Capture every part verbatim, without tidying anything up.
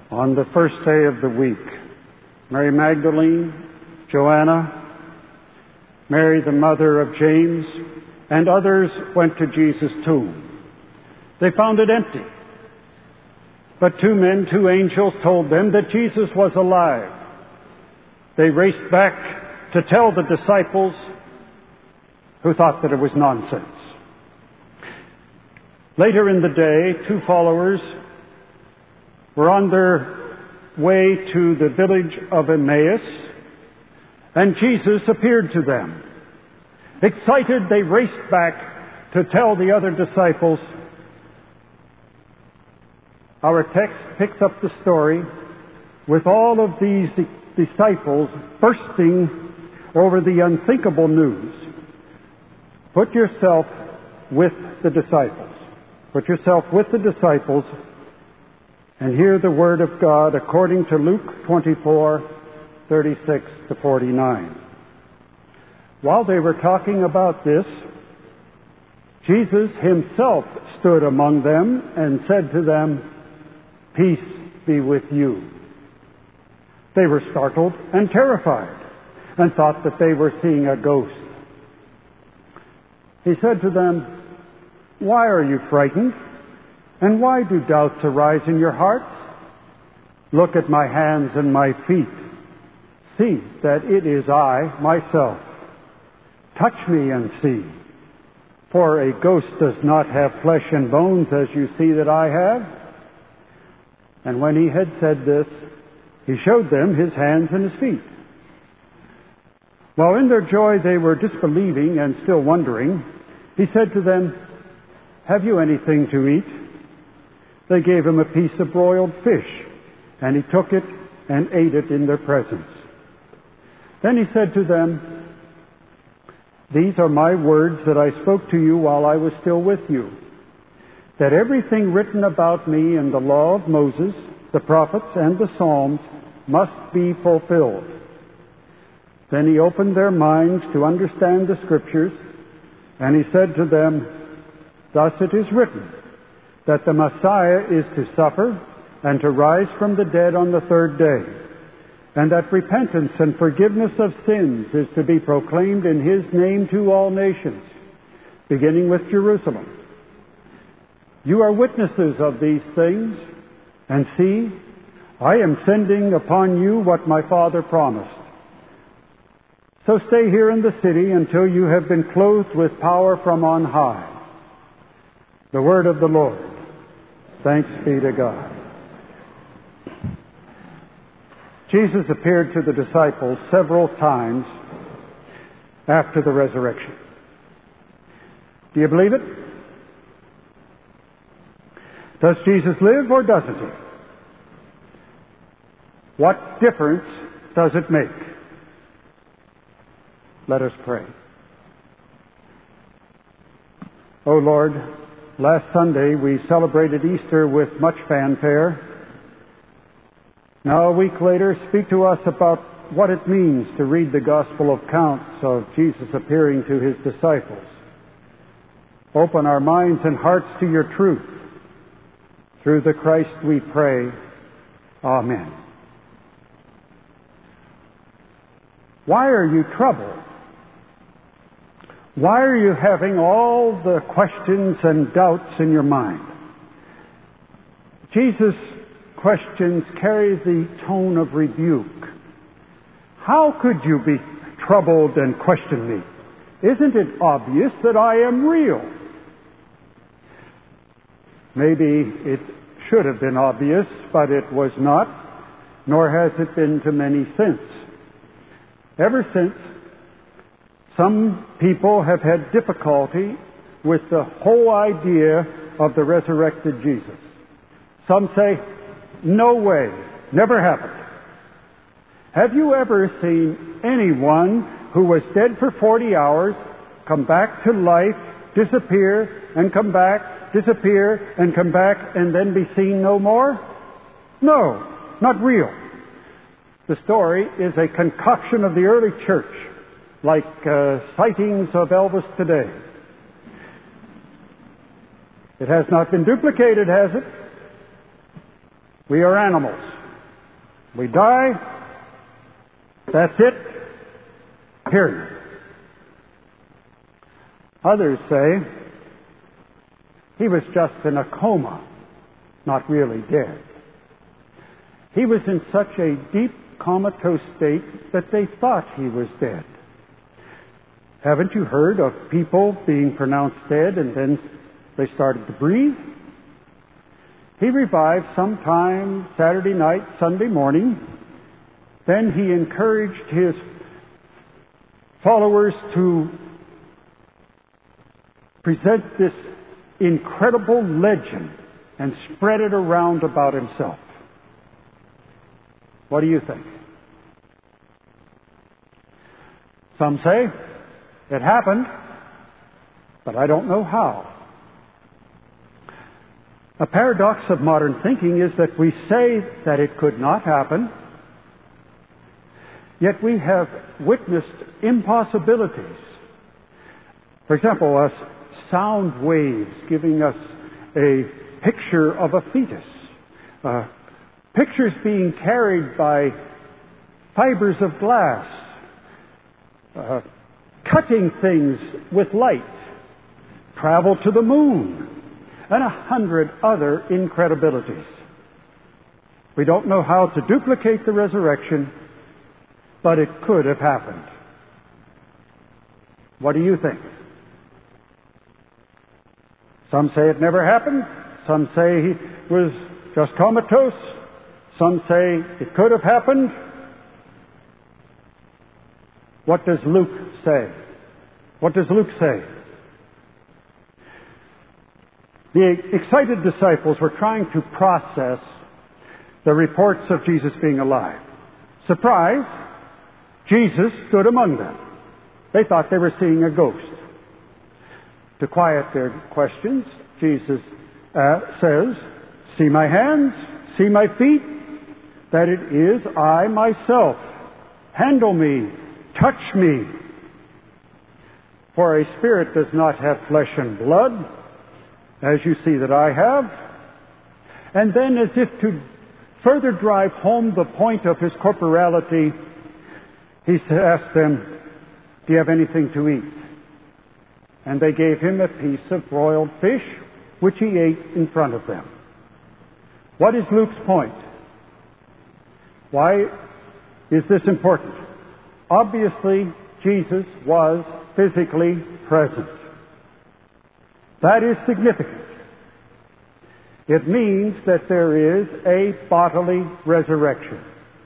On the first day of the week, Mary Magdalene, Joanna, Mary the mother of James, and others went to Jesus' tomb. They found it empty. But two men, two angels, told them that Jesus was alive. They raced back to tell the disciples, who thought that it was nonsense. Later in the day, two followers were on their way to the village of Emmaus, and Jesus appeared to them. Excited, they raced back to tell the other disciples. Our text picks up the story with all of these disciples bursting over the unthinkable news. Put yourself with the disciples. Put yourself with the disciples and hear the word of God according to Luke twenty-four, thirty-six to forty-nine. While they were talking about this, Jesus himself stood among them and said to them, "Peace be with you." They were startled and terrified and thought that they were seeing a ghost. He said to them, "Why are you frightened? And why do doubts arise in your hearts? Look at my hands and my feet. See that it is I myself. Touch me and see. For a ghost does not have flesh and bones as you see that I have." And when he had said this, he showed them his hands and his feet. While in their joy they were disbelieving and still wondering, he said to them, "Have you anything to eat?" They gave him a piece of broiled fish, and he took it and ate it in their presence. Then he said to them, "These are my words that I spoke to you while I was still with you, that everything written about me in the law of Moses, the prophets, and the Psalms must be fulfilled." Then he opened their minds to understand the Scriptures, and he said to them, "Thus it is written, that the Messiah is to suffer and to rise from the dead on the third day, and that repentance and forgiveness of sins is to be proclaimed in his name to all nations, beginning with Jerusalem. You are witnesses of these things, and see, I am sending upon you what my Father promised. So stay here in the city until you have been clothed with power from on high." The word of the Lord. Thanks be to God. Jesus appeared to the disciples several times after the resurrection. Do you believe it? Does Jesus live or doesn't he? What difference does it make? Let us pray. O Lord, last Sunday we celebrated Easter with much fanfare. Now a week later, speak to us about what it means to read the gospel accounts of Jesus appearing to his disciples. Open our minds and hearts to your truth. Through the Christ we pray. Amen. Why are you troubled? Why are you having all the questions and doubts in your mind? Jesus' questions carry the tone of rebuke. How could you be troubled and question me? Isn't it obvious that I am real? Maybe it should have been obvious, but it was not, nor has it been to many since. Ever since, some people have had difficulty with the whole idea of the resurrected Jesus. Some say, "No way, never happened." Have you ever seen anyone who was dead for forty hours come back to life, disappear, and come back, disappear, and come back, and then be seen no more? No, not real. The story is a concoction of the early church, like uh, sightings of Elvis today. It has not been duplicated, has it? We are animals. We die, that's it, period. Others say he was just in a coma, not really dead. He was in such a deep comatose state that they thought he was dead. Haven't you heard of people being pronounced dead and then they started to breathe? He revived sometime Saturday night, Sunday morning. Then he encouraged his followers to present this incredible legend and spread it around about himself. What do you think? Some say it happened, but I don't know how. A paradox of modern thinking is that we say that it could not happen, yet we have witnessed impossibilities. For example, us sound waves giving us a picture of a fetus. Uh, pictures being carried by fibers of glass. Uh, cutting things with light. Travel to the moon. And a hundred other incredibilities. We don't know how to duplicate the resurrection, but it could have happened. What do you think? Some say it never happened. Some say he was just comatose. Some say it could have happened. What does Luke say? What does Luke say? The excited disciples were trying to process the reports of Jesus being alive. Surprise! Jesus stood among them. They thought they were seeing a ghost. To quiet their questions, Jesus uh, says, "See my hands, see my feet, that it is I myself. Handle me, touch me. For a spirit does not have flesh and blood, as you see that I have." And then, as if to further drive home the point of his corporality, he asked them, "Do you have anything to eat?" And they gave him a piece of broiled fish, which he ate in front of them. What is Luke's point? Why is this important? Obviously, Jesus was physically present. That is significant. It means that there is a bodily resurrection.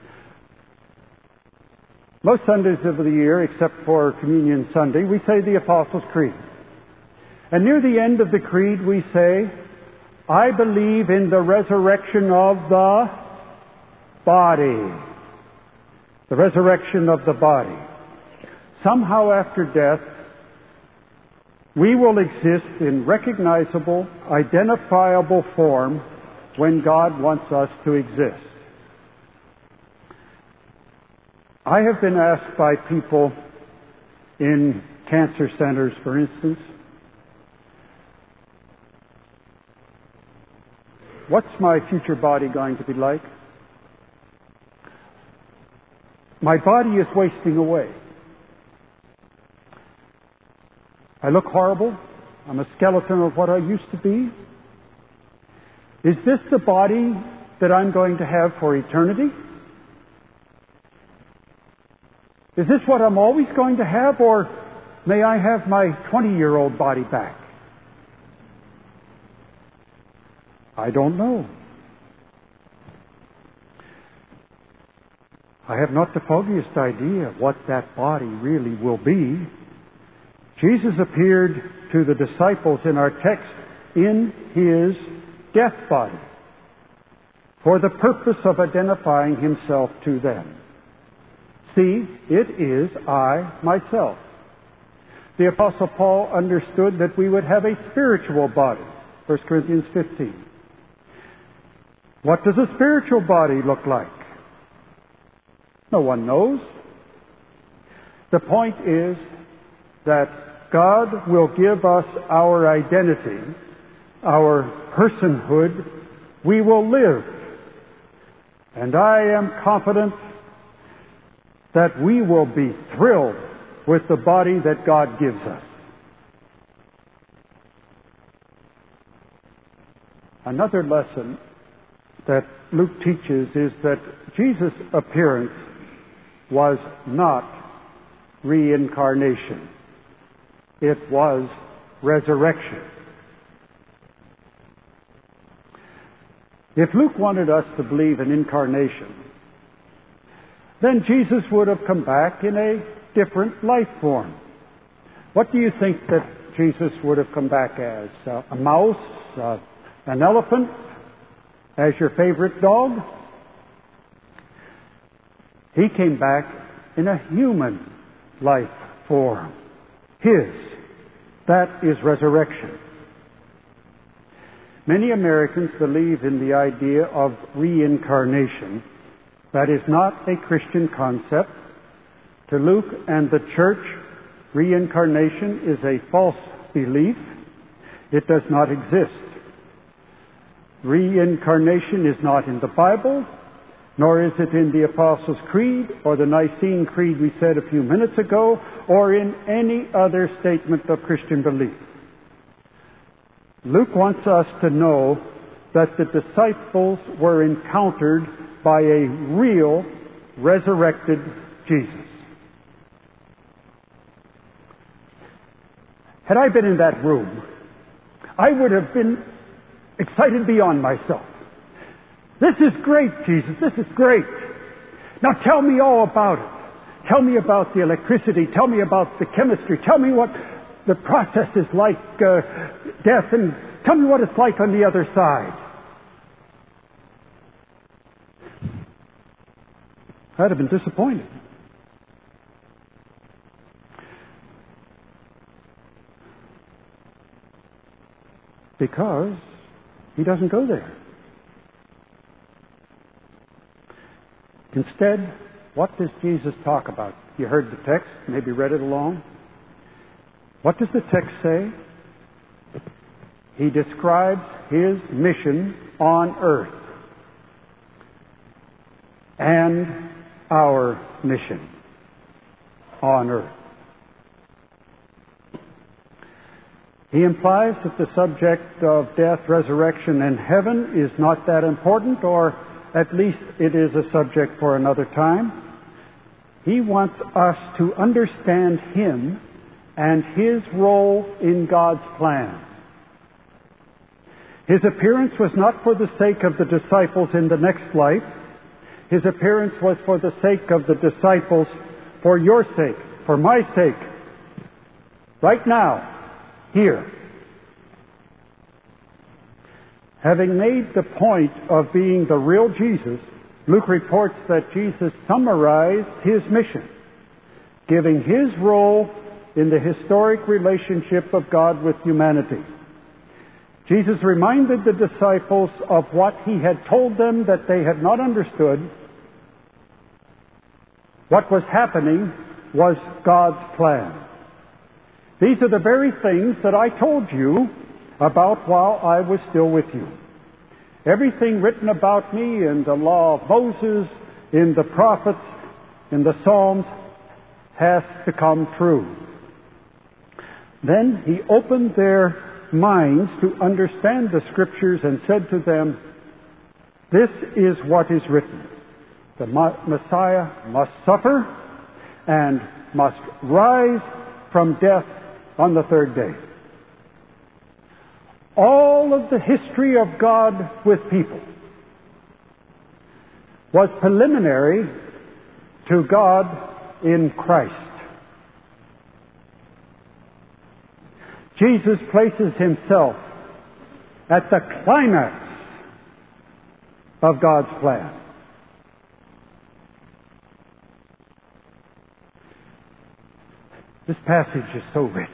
Most Sundays of the year, except for Communion Sunday, we say the Apostles' Creed. And near the end of the Creed we say, "I believe in the resurrection of the body." The resurrection of the body. Somehow after death, we will exist in recognizable, identifiable form when God wants us to exist. I have been asked by people in cancer centers, for instance, "What's my future body going to be like?" My body is wasting away. I look horrible. I'm a skeleton of what I used to be. Is this the body that I'm going to have for eternity? Is this what I'm always going to have, or may I have my twenty-year-old body back? I don't know. I have not the foggiest idea what that body really will be. Jesus appeared to the disciples in our text in his death body for the purpose of identifying himself to them. "See, it is I myself." The Apostle Paul understood that we would have a spiritual body. First Corinthians fifteen. What does a spiritual body look like? No one knows. The point is that God will give us our identity, our personhood. We will live. And I am confident that we will be thrilled with the body that God gives us. Another lesson that Luke teaches is that Jesus' appearance was not reincarnation. It was resurrection. If Luke wanted us to believe in incarnation, then Jesus would have come back in a different life form. What do you think that Jesus would have come back as? Uh, a mouse? Uh, an elephant? As your favorite dog? He came back in a human life form. His. That is resurrection. Many Americans believe in the idea of reincarnation. That is not a Christian concept. To Luke and the church, reincarnation is a false belief. It does not exist. Reincarnation is not in the Bible, nor is it in the Apostles' Creed or the Nicene Creed we said a few minutes ago, or in any other statement of Christian belief. Luke wants us to know that the disciples were encountered by a real resurrected Jesus. Had I been in that room, I would have been excited beyond myself. This is great, Jesus. This is great. Now tell me all about it. Tell me about the electricity. Tell me about the chemistry. Tell me what the process is like, uh, death, and tell me what it's like on the other side. I'd have been disappointed. Because he doesn't go there. Instead, what does Jesus talk about? You heard the text, maybe read it along. What does the text say? He describes his mission on earth and our mission on earth. He implies that the subject of death, resurrection, and heaven is not that important, or at least it is a subject for another time. He wants us to understand him and his role in God's plan. His appearance was not for the sake of the disciples in the next life. His appearance was for the sake of the disciples, for your sake, for my sake, right now, here. Having made the point of being the real Jesus, Luke reports that Jesus summarized his mission, giving his role in the historic relationship of God with humanity. Jesus reminded the disciples of what he had told them that they had not understood. What was happening was God's plan. These are the very things that I told you about while I was still with you. Everything written about me in the law of Moses, in the prophets, in the Psalms, has to come true. Then he opened their minds to understand the Scriptures and said to them, this is what is written. The Messiah must suffer and must rise from death on the third day. All of the history of God with people was preliminary to God in Christ. Jesus places himself at the climax of God's plan. This passage is so rich.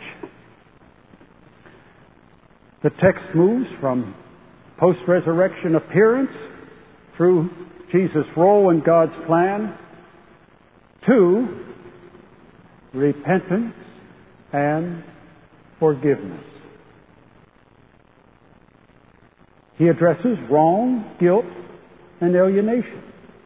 The text moves from post-resurrection appearance through Jesus' role in God's plan to repentance and forgiveness. He addresses wrong, guilt, and alienation.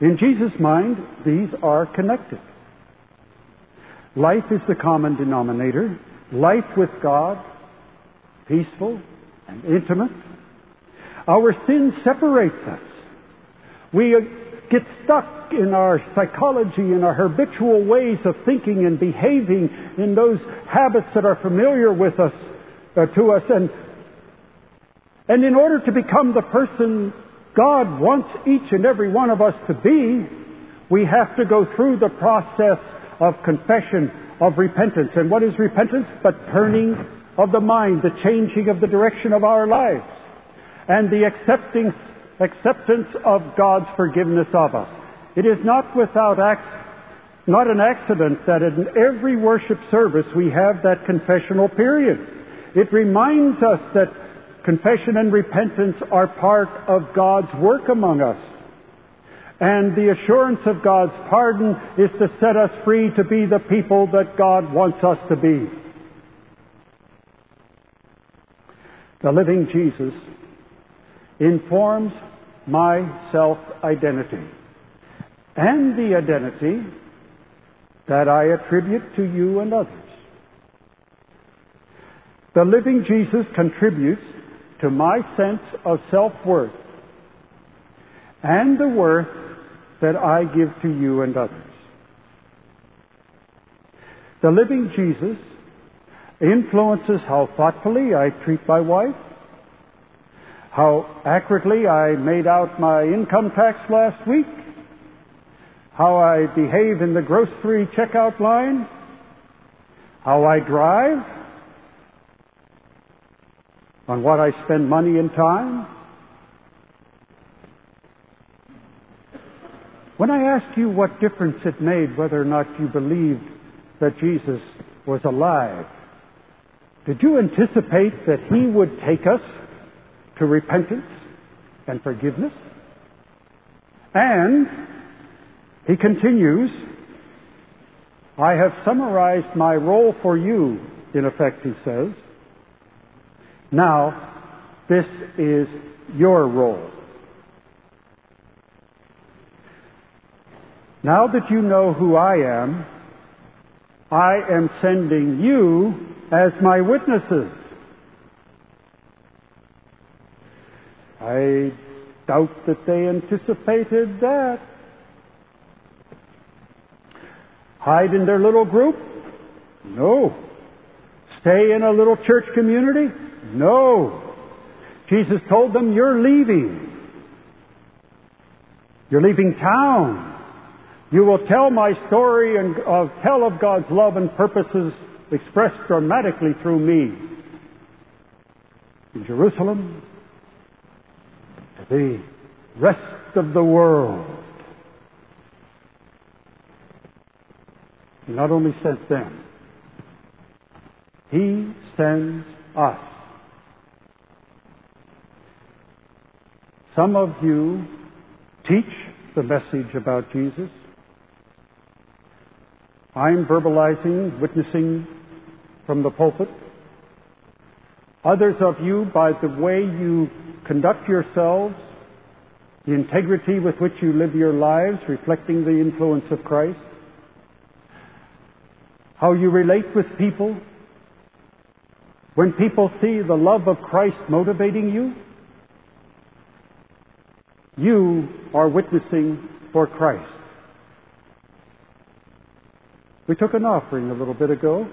In Jesus' mind, these are connected. Life is the common denominator. Life with God, peaceful and intimate. Our sin separates us. We get stuck in our psychology, in our habitual ways of thinking and behaving, in those habits that are familiar with us, uh, to us. And, and in order to become the person God wants each and every one of us to be, we have to go through the process of confession, of repentance. And what is repentance? But turning of the mind, the changing of the direction of our lives, and the accepting, acceptance of God's forgiveness of us. It is not without ac- not an accident that in every worship service we have that confessional period. It reminds us that confession and repentance are part of God's work among us. And the assurance of God's pardon is to set us free to be the people that God wants us to be. The living Jesus informs my self-identity and the identity that I attribute to you and others. The living Jesus contributes to my sense of self-worth and the worth that I give to you and others. The living Jesus influences how thoughtfully I treat my wife, how accurately I made out my income tax last week, how I behave in the grocery checkout line, how I drive, on what I spend money and time. When I asked you what difference it made whether or not you believed that Jesus was alive, did you anticipate that He would take us to repentance and forgiveness? And He continues, I have summarized my role for you, in effect, He says. Now, this is your role. Now that you know who I am, I am sending you as my witnesses. I doubt that they anticipated that. Hide in their little group? No. Stay in a little church community? No. Jesus told them, you're leaving. You're leaving town. You will tell my story and uh, tell of God's love and purposes expressed dramatically through me. In Jerusalem, to the rest of the world. He not only sent them, He sends us. Some of you teach the message about Jesus. I'm verbalizing, witnessing from the pulpit. Others of you, by the way you conduct yourselves, the integrity with which you live your lives, reflecting the influence of Christ, how you relate with people, when people see the love of Christ motivating you, you are witnessing for Christ. We took an offering a little bit ago.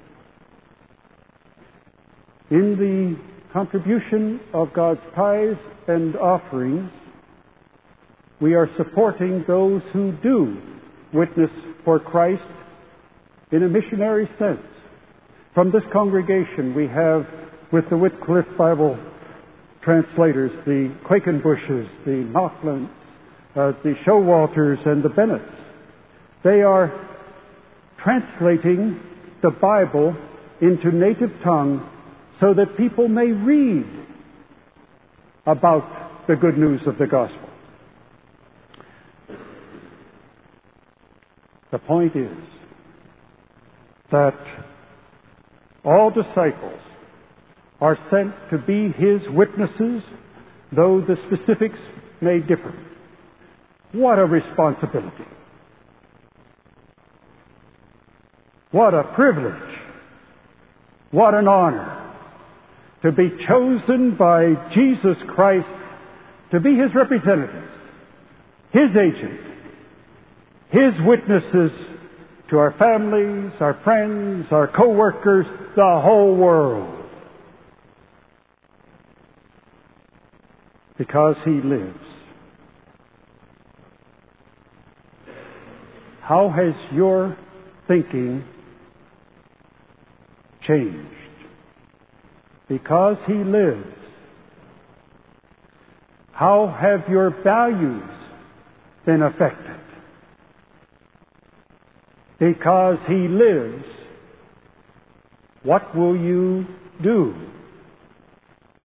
In the contribution of God's tithes and offerings, we are supporting those who do witness for Christ in a missionary sense. From this congregation, we have, with the Wycliffe Bible translators, the Quakenbushes, the Knopflins, uh, the Showalters, and the Bennetts. They are translating the Bible into native tongue so that people may read about the good news of the gospel. The point is that all disciples are sent to be His witnesses, though the specifics may differ. What a responsibility. What a privilege. What an honor to be chosen by Jesus Christ to be His representatives, His agents, His witnesses to our families, our friends, our co-workers, the whole world. Because He lives. How has your thinking changed? Because He lives. How have your values been affected? Because He lives, what will you do?